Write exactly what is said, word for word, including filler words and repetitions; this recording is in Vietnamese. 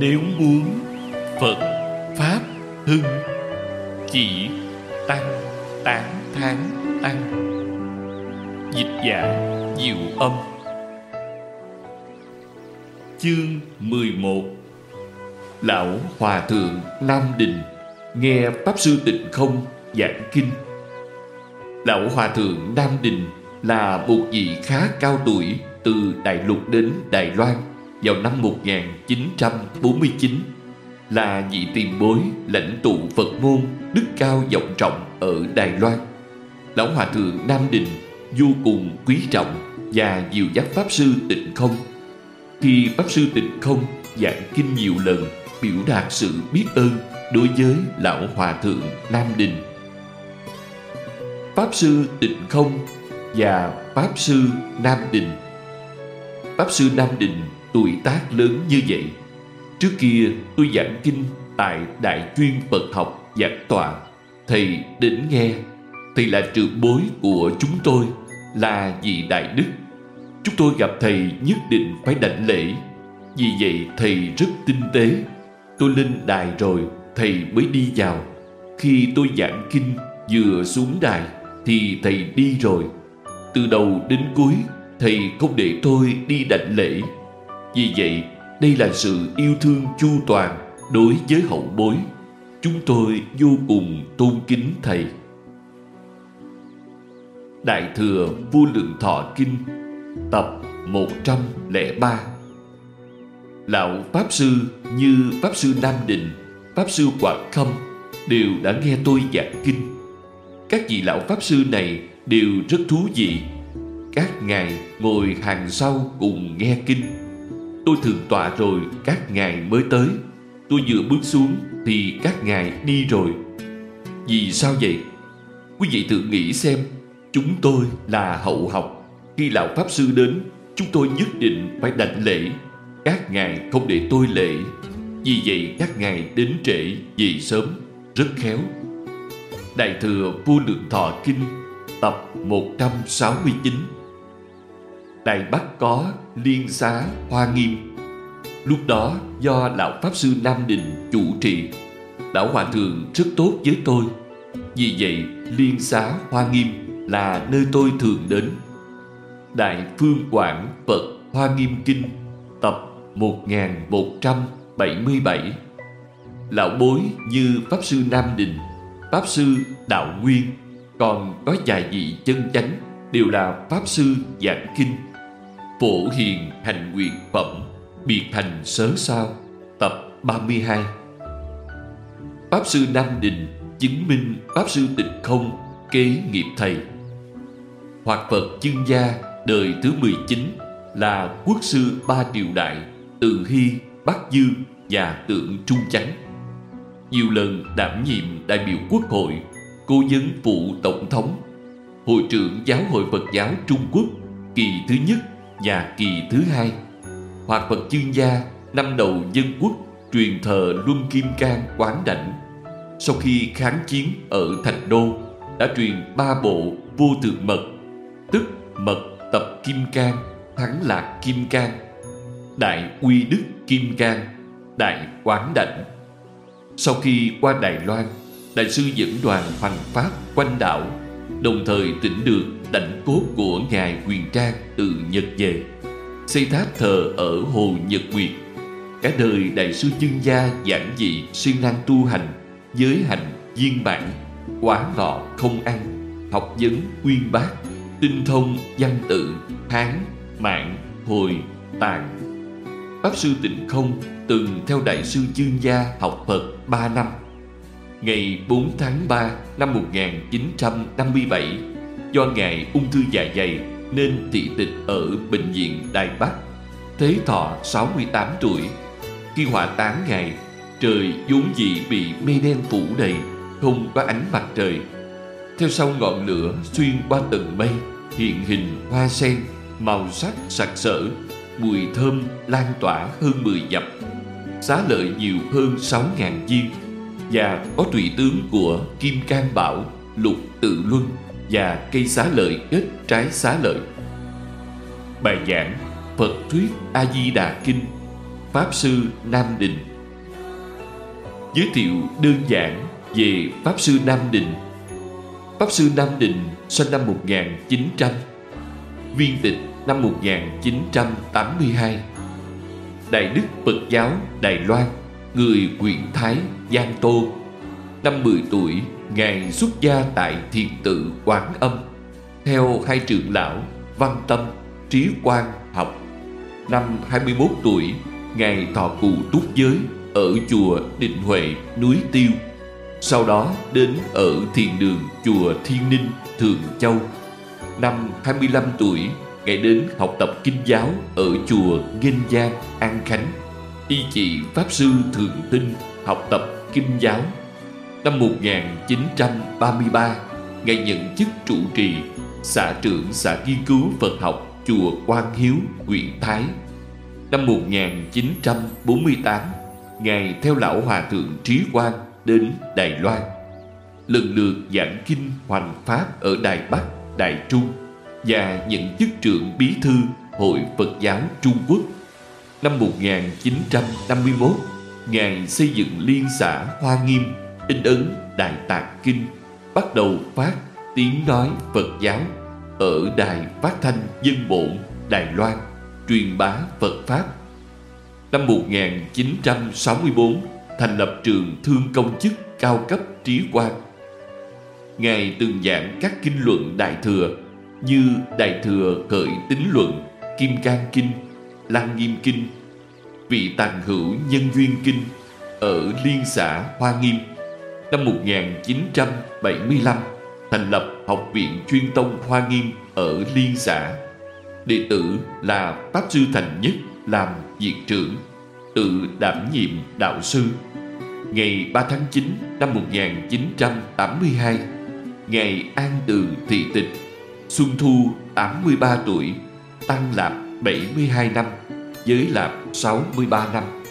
Nếu muốn Phật Pháp hưng, chỉ tăng tán thán tăng. Dịch giả Diệu Âm. Chương mười một. Lão Hòa Thượng Nam Định nghe Pháp Sư Tịnh Không giảng kinh. Lão Hòa Thượng Nam Định là một vị khá cao tuổi từ Đại Lục đến Đài Loan vào năm một nghìn chín trăm bốn mươi chín, là vị tiền bối lãnh tụ Phật môn đức cao vọng trọng ở Đài Loan. Lão Hòa Thượng Nam Định vô cùng quý trọng và dìu dắt Pháp Sư Tịnh Không. Khi Pháp Sư Tịnh Không giảng kinh nhiều lần, biểu đạt sự biết ơn đối với Lão Hòa Thượng Nam Định. Pháp Sư Tịnh Không và Pháp Sư Nam Định. Pháp Sư Nam Định tuổi tác lớn như vậy. Trước kia tôi giảng kinh tại Đại Chuyên Phật Học giảng tọa, thầy đến nghe. Thầy là trưởng bối của chúng tôi, là vị đại đức. Chúng tôi gặp thầy nhất định phải đảnh lễ. Vì vậy thầy rất tinh tế. Tôi lên đài rồi thầy mới đi vào. Khi tôi giảng kinh vừa xuống đài thì thầy đi rồi. Từ đầu đến cuối thầy không để tôi đi đảnh lễ. Vì vậy đây là sự yêu thương chu toàn đối với hậu bối. Chúng tôi vô cùng tôn kính thầy. Đại Thừa Vô Lượng Thọ Kinh, tập một trăm lẻ ba. Lão Pháp Sư như Pháp Sư Nam Định, Pháp Sư Quảng Khâm đều đã nghe tôi giảng kinh. Các vị lão Pháp Sư này đều rất thú vị. Các ngài ngồi hàng sau cùng nghe kinh. Tôi thượng tọa rồi các ngài mới tới. Tôi vừa bước xuống thì các ngài đi rồi. Vì sao vậy? Quý vị tự nghĩ xem. Chúng tôi là hậu học. Khi lão Pháp Sư đến, chúng tôi nhất định phải đảnh lễ. Các ngài không để tôi lễ. Vì vậy các ngài đến trễ về sớm, rất khéo. Đại Thừa Vô Lượng Thọ Kinh, tập một trăm sáu mươi chín. Đài Bắc có Liên Xá Hoa Nghiêm. Lúc đó do lão Pháp Sư Nam Định chủ trì. Lão Hòa Thượng rất tốt với tôi. Vì vậy Liên Xá Hoa Nghiêm là nơi tôi thường đến. Đại Phương Quảng Phật Hoa Nghiêm Kinh, tập một nghìn một trăm bảy mươi bảy. Lão bối như Pháp Sư Nam Định, Pháp Sư Đạo Nguyên, còn có vài vị chân chánh đều là Pháp Sư giảng kinh. Phổ Hiền Hành Nguyện Phẩm, biệt hành sớ sao, tập ba mươi hai. Pháp Sư Nam Định chứng minh Pháp Sư Tịnh Không kế nghiệp thầy. Hoạt Phật Chương Gia đời thứ mười chín là quốc sư ba triều đại Từ Hy, Bắc Dương và Tượng Trung Chánh. Nhiều lần đảm nhiệm đại biểu Quốc hội, cố vấn phụ tổng thống, hội trưởng Giáo hội Phật giáo Trung Quốc kỳ thứ nhất và kỳ thứ hai. Hoạt Phật Chương Gia năm đầu dân quốc truyền thờ Luân Kim Cang Quán Đảnh. Sau khi kháng chiến ở Thành Đô, đã truyền ba bộ Vô Thượng Mật, tức Mật Tập Kim Cang, Thắng Lạc Kim Cang, Đại Uy Đức Kim Cang, Đại Quán Đảnh. Sau khi qua Đài Loan, đại sư dẫn đoàn hoằng pháp quanh đảo, đồng thời tỉnh được đảnh cốt của ngài Huyền Trang từ Nhật về, xây tháp thờ ở Hồ Nhật Nguyệt. Cả đời đại sư Chương Gia giảng dị siêng năng tu hành, giới hành viên bản, quá ngọ không ăn, học vấn uyên bác, tinh thông văn tự Hán, Mạn, Hồi, Tạng. Pháp Sư Tịnh Không từng theo đại sư Chương Gia học Phật ba năm. Ngày bốn tháng ba năm một nghìn chín trăm năm mươi bảy, do ngài ung thư dạ dày nên thị tịch ở bệnh viện Đài Bắc. Thế thọ sáu mươi tám tuổi. Khi hỏa táng ngài, trời vốn dĩ bị mây đen phủ đầy, không có ánh mặt trời. Theo sau ngọn lửa xuyên qua tầng mây, hiện hình hoa sen, màu sắc sặc sỡ, mùi thơm lan tỏa hơn mười dặm. Xá lợi nhiều hơn sáu ngàn viên, và có tùy tướng của Kim Cang Bảo, Lục Tự Luân và cây xá lợi kết trái xá lợi. Bài giảng Phật Thuyết A Di Đà Kinh, Pháp Sư Nam Định, Giới thiệu đơn giản về Pháp Sư Nam Định. Pháp Sư Nam Định sinh năm một nghìn chín trăm, viên tịch năm một nghìn chín trăm tám mươi hai. Đại đức Phật giáo Đài Loan, người Quyện Thái, Giang Tô. Năm mười tuổi, Ngài xuất gia tại Thiền tự Quán Âm, theo hai trưởng lão Văn Tâm, Trí Quang học. Năm hai mươi mốt tuổi, Ngài thọ cụ túc giới ở chùa Định Huệ, núi Tiêu. Sau đó đến ở thiền đường chùa Thiên Ninh, Thường Châu. Năm hai mươi lăm tuổi, Ngài đến học tập kinh giáo ở chùa Nghênh Giang, An Khánh. Y chỉ Pháp Sư Thượng Tinh học tập kinh giáo. Năm một nghìn chín trăm ba mươi ba, Ngài nhận chức trụ trì xã trưởng xã nghiên cứu Phật học chùa Quang Hiếu, huyện Thái. Năm một nghìn chín trăm bốn mươi tám, Ngài theo lão hòa thượng Trí Quang đến Đài Loan, lần lượt giảng kinh hoành pháp ở Đài Bắc, Đài Trung và nhận chức trưởng bí thư Hội Phật giáo Trung Quốc. Năm một nghìn chín trăm năm mươi mốt, Ngài xây dựng liên xã Hoa Nghiêm, in ấn Đại Tạng Kinh, bắt đầu phát tiếng nói Phật giáo ở Đài Phát thanh Dân Bổn, Đài Loan, truyền bá Phật Pháp. Năm một nghìn chín trăm sáu mươi tư, thành lập trường Thương Công chức cao cấp Trí Quang. Ngài từng giảng các kinh luận Đại Thừa như Đại Thừa Khởi Tín Luận, Kim Cang Kinh, Lăng Nghiêm Kinh, Vị Tạng Hữu Nhân Duyên Kinh ở liên xã Hoa Nghiêm. Năm một nghìn chín trăm bảy mươi lăm, thành lập Học viện Chuyên tông Hoa Nghiêm ở liên xã. Đệ tử là Pháp Sư Thành Nhất làm viện trưởng, tự đảm nhiệm đạo sư. Ngày ba tháng chín năm một nghìn chín trăm tám mươi hai, Ngài an tường thị tịch, xuân thu tám mươi ba tuổi, tăng lạp bảy mươi hai năm, giới lạp sáu mươi ba năm.